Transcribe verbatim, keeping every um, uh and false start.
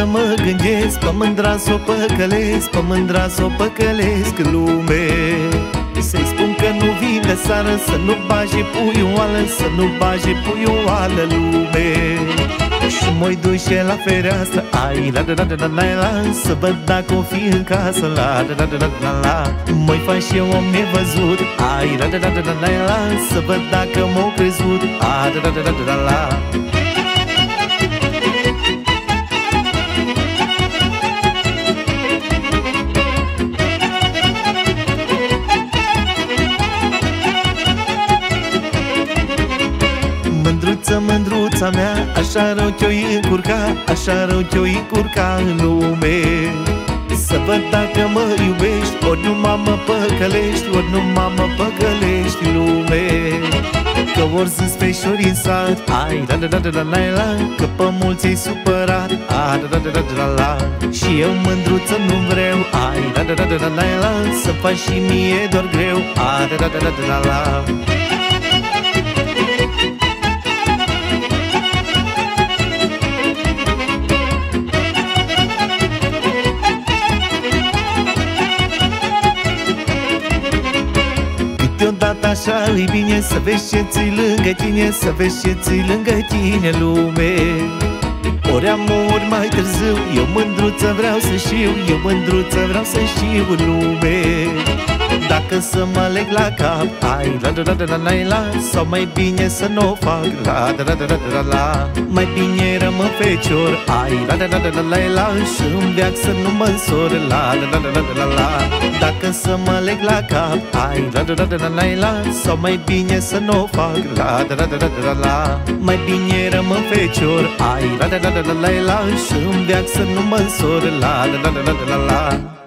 mă gândesc, pe mândra s-o păcălesc, pe mândra s-o păcălesc lume. Să-i spun că nu vine seară, să nu bage puioală, să nu bage puioală lume. Și mă-i duce la fereastră, ai la la la la la la, să văd dacă o fi în casă, la la la la la la. Mă-i fac și eu om nevăzut, ai la la la la la la, să văd dacă m-au crezut, ai la la la la la la. Mândruță, mândruța mea, așa rău te-o-i încurca, așa rău te-o-i încurca în lume. Să văd dacă mă iubești, ori numai mă păcălești, ori numai mă păcălești lume. Că ori sunt sfeșori în sat, ai la la la la la la, că pe mulți ai supărat, ai la la la la la la. Și eu mândruță nu vreau, ai la la la la la la, să faci și mie doar greu, ai la la la la la la. Deodată așa e bine să vezi ce ți lângă tine, să vezi ce ți lângă tine lume. Ori am ori mai târziu, eu mândruță vreau să știu, eu mândruță vreau să știu lume. Dacă să mă leg la cap, ai la la la la la la, sau mai bine să nu o fac, la la la la la la. Mai bine rămân fecior, ai la la la la la la, și în veac să nu mă însor, la la la la la la. Dacă să mă leg la cap, ai la la la la la la, sau mai bine să nu o fac, la la la la la la. Mai bine rămân fecior, ai la la la la la la, și în veac să nu mă însor, la la la la la la.